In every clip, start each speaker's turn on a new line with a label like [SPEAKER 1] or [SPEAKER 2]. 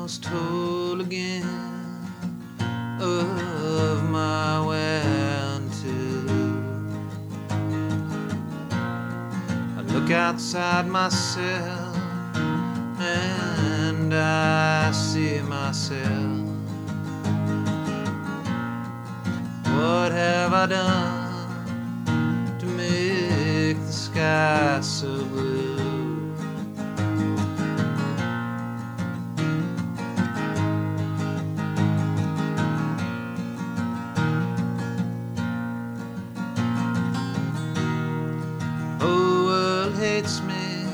[SPEAKER 1] almost whole again of my whereunto. I look outside myself and I see myself. What have I done to make the sky so blue? Whole world hates me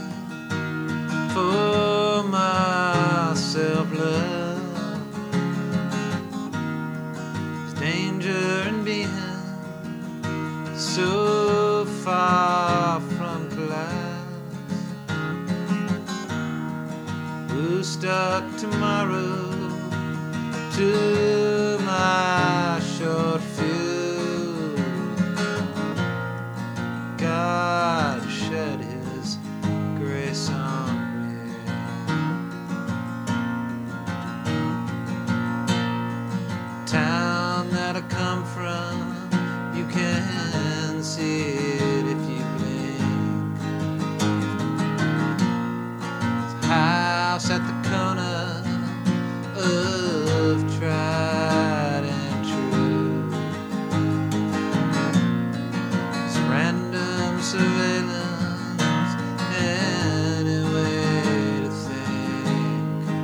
[SPEAKER 1] for my self-love. There's danger in being so far from class. Who's stuck tomorrow to my short fuse? God shed his grace on me. Town that I come from, you can see it if you blink. It's a house at the corner of tried and true. It's random surveillance, any way to think.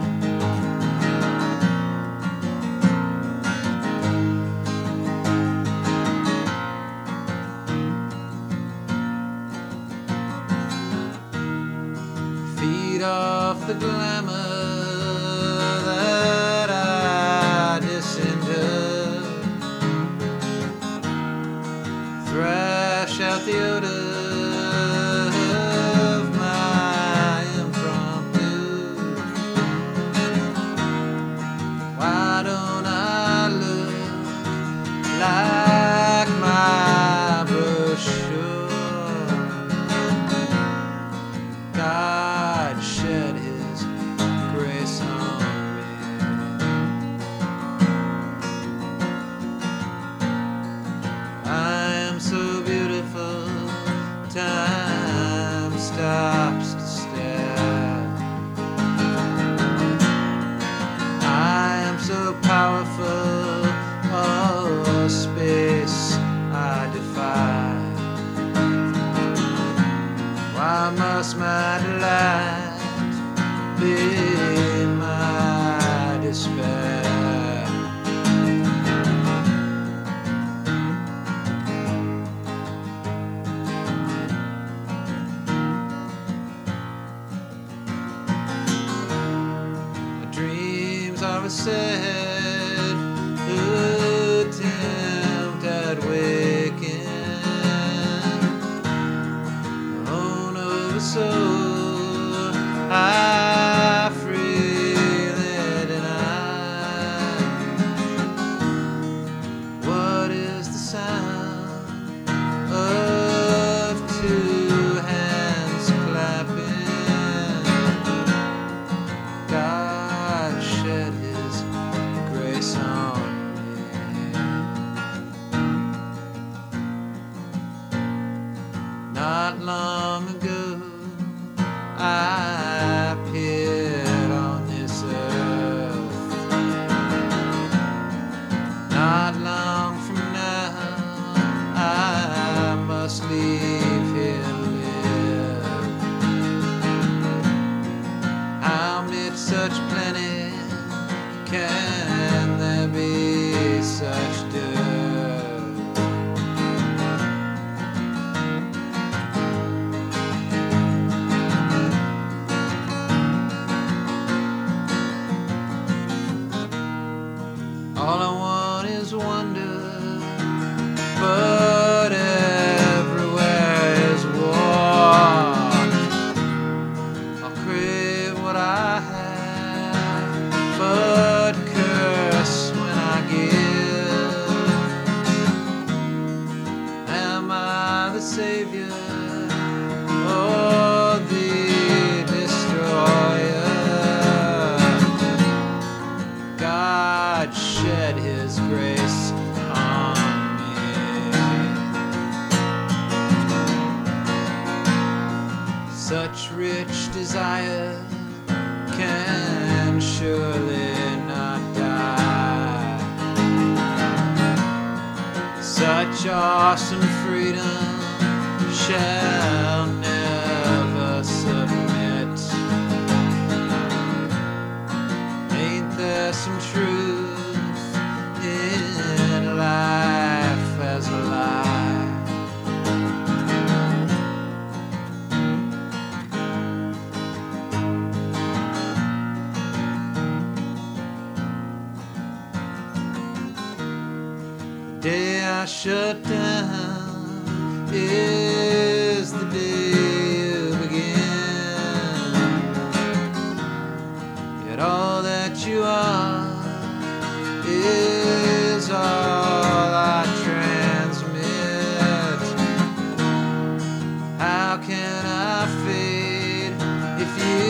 [SPEAKER 1] Feed off the glamour that I disinter. Thrash out the odor of my impromptu. Why don't I look like my brochure? God shed his grace on me. I am so beautiful, time stops to stare. I am so powerful, all space I defy. Why must my delight be my despair? My dreams are a sad attempt at waking. So I freely deny. What is the sound of two hands clapping? God shed his grace on me. Not long ago I appeared on this earth. Not long from now I must leave here to live. How amid such plenty can there be such dirt? All I want is wonder, but everywhere is war. I'll crave what I have, but curse when I give. Trust and freedom shall never submit. Ain't there some truth in life as a lie? The day I shut down is the day you begin. Yet all that you are is all I transmit. How can I fade if you